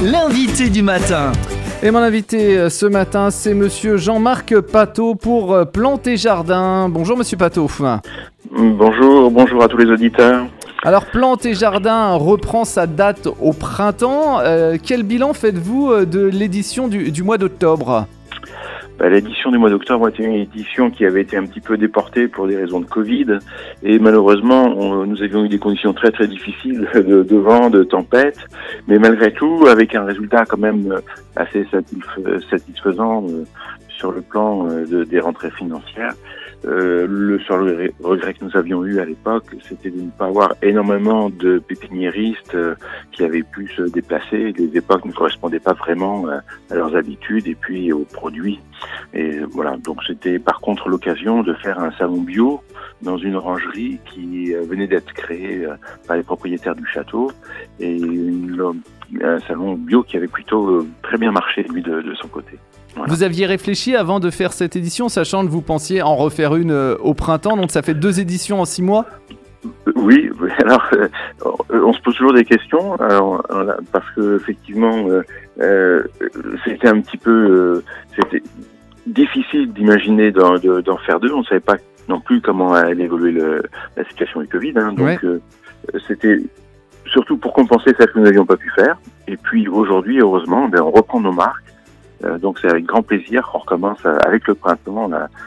l'invité du matin. Et mon invité ce matin, c'est monsieur Jean-Marc Pateau pour Plantes et Jardins. Bonjour monsieur Pateau. Bonjour à tous les auditeurs. Alors Plantes et Jardins reprend sa date au printemps. Quel bilan faites-vous de l'édition du mois d'octobre ? L'édition du mois d'octobre était une édition qui avait été un petit peu déportée pour des raisons de Covid. Et malheureusement, nous avions eu des conditions très très difficiles de vent, de tempête. Mais malgré tout, avec un résultat quand même assez satisfaisant sur le plan des rentrées financières. Le seul regret que nous avions eu à l'époque, c'était de ne pas avoir énormément de pépiniéristes qui avaient pu se déplacer. Les époques ne correspondaient pas vraiment à leurs habitudes et puis aux produits. Et voilà, donc c'était par contre l'occasion de faire un salon bio dans une orangerie qui venait d'être créée par les propriétaires du château et un salon bio qui avait plutôt très bien marché lui de son côté. Voilà. Vous aviez réfléchi avant de faire cette édition, sachant que vous pensiez en refaire une au printemps, donc ça fait 2 éditions en 6 mois ? Oui, alors on se pose toujours des questions, parce que effectivement c'était un petit peu c'était difficile d'imaginer d'en faire 2. On ne savait pas non plus comment allait évoluer la situation du Covid, donc ouais. C'était surtout pour compenser celle que nous n'avions pas pu faire. Et puis aujourd'hui, heureusement, on reprend nos marques. Donc c'est avec grand plaisir qu'on recommence avec le printemps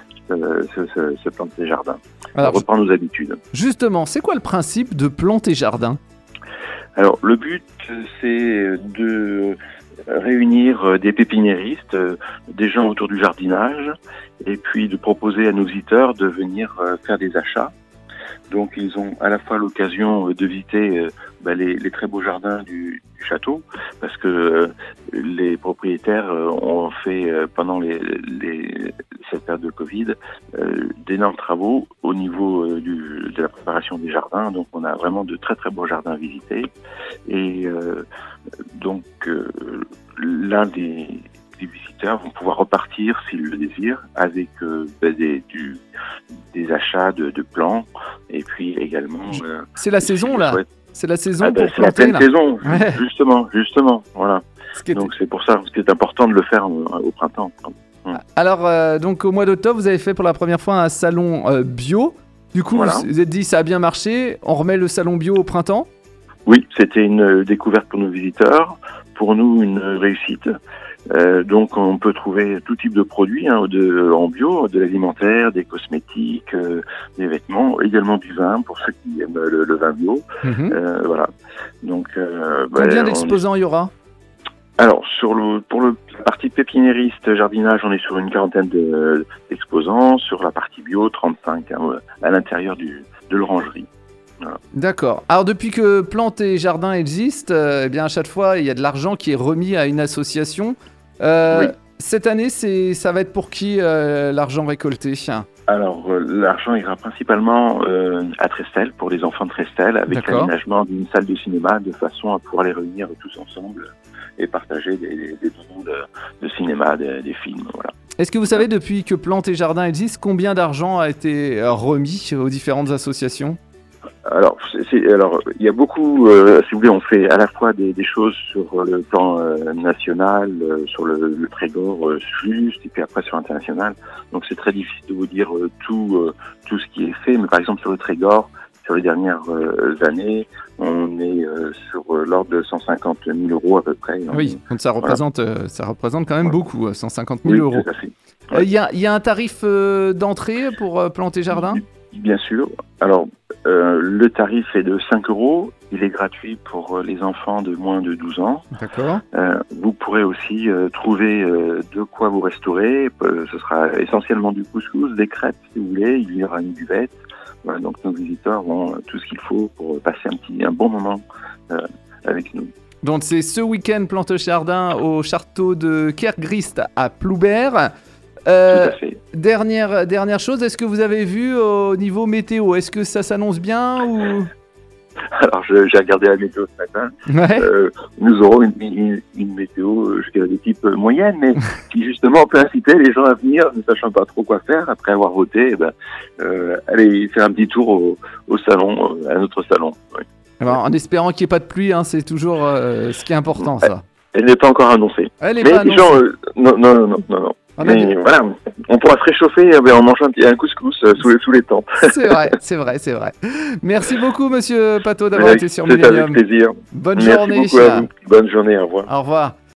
ce Plantes et Jardins. Alors, on reprend nos habitudes. Justement, c'est quoi le principe de Plantes et Jardins ? Alors le but, c'est de réunir des pépiniéristes, des gens autour du jardinage, et puis de proposer à nos visiteurs de venir faire des achats. Donc ils ont à la fois l'occasion de visiter les très beaux jardins du château, parce que les propriétaires ont fait pendant cette période de Covid d'énormes travaux au niveau de la préparation des jardins. Donc on a vraiment de très très beaux jardins à visiter. Et donc l'un des visiteurs vont pouvoir repartir, s'ils le désirent, avec des achats de plants, et puis également... c'est la saison, là. C'est la saison pour planter, c'est la pleine saison, ouais. Justement, voilà. Donc c'est pour ça que c'est important de le faire au printemps. Alors, donc au mois d'octobre, vous avez fait pour la première fois un salon bio. Du coup, voilà. Vous êtes dit, ça a bien marché, on remet le salon bio au printemps ? Oui, c'était une découverte pour nos visiteurs, pour nous une réussite. Donc on peut trouver tout type de produits en bio, de l'alimentaire, des cosmétiques, des vêtements, également du vin pour ceux qui aiment le vin bio. Voilà. Donc combien d'exposants il y aura ? Alors pour la partie pépiniériste jardinage, on est sur une quarantaine d'exposants. Sur la partie bio, 35 à l'intérieur de l'orangerie. Voilà. D'accord. Alors depuis que Plantes et Jardins existent, eh bien à chaque fois il y a de l'argent qui est remis à une association. Oui. Cette année, ça va être pour qui l'argent récolté ? Alors l'argent ira principalement à Trestel, pour les enfants de Trestel, avec l'aménagement d'une salle de cinéma, de façon à pouvoir les réunir tous ensemble et partager des moments de cinéma, des films. Voilà. Est-ce que vous savez, depuis que Plantes et Jardins existent, combien d'argent a été remis aux différentes associations ? Alors, il y a beaucoup, si vous voulez, on fait à la fois des choses sur le plan national, sur le Trégor juste, et puis après sur l'international. Donc c'est très difficile de vous dire tout ce qui est fait, mais par exemple sur le Trégor, sur les dernières années, on est sur l'ordre de 150 000 euros à peu près. Oui, donc ça représente quand même beaucoup, 150 000 euros. Tout à fait. Il y a un tarif d'entrée pour Plantes et Jardins ? Bien sûr. Alors, le tarif est de 5 euros. Il est gratuit pour les enfants de moins de 12 ans. D'accord. Vous pourrez aussi trouver de quoi vous restaurer. Ce sera essentiellement du couscous, des crêpes si vous voulez. Il y aura une buvette. Voilà, donc nos visiteurs ont tout ce qu'il faut pour passer un bon moment avec nous. Donc c'est ce week-end Plantes et Jardins au château de Kergrist à Ploubert. Tout à fait. Dernière chose, est-ce que vous avez vu au niveau météo ? Est-ce que ça s'annonce bien ou... Alors j'ai regardé la météo ce matin. Ouais. Nous aurons une météo, je dirais de type moyenne, mais qui justement peut inciter les gens à venir, ne sachant pas trop quoi faire, après avoir voté, aller faire un petit tour au salon, à notre salon. Oui. Alors, en espérant qu'il n'y ait pas de pluie, c'est toujours ce qui est important, ça. Elle n'est pas encore annoncée. Elle est Mais pas annoncée. genre, non. Mais voilà, on pourra se réchauffer en mangeant un couscous sous les tentes. C'est vrai. Merci beaucoup, monsieur Pato, d'avoir été sur C'est avec Millennium. plaisir. Bonne Merci journée. beaucoup à vous. Bonne journée, au revoir. Au revoir.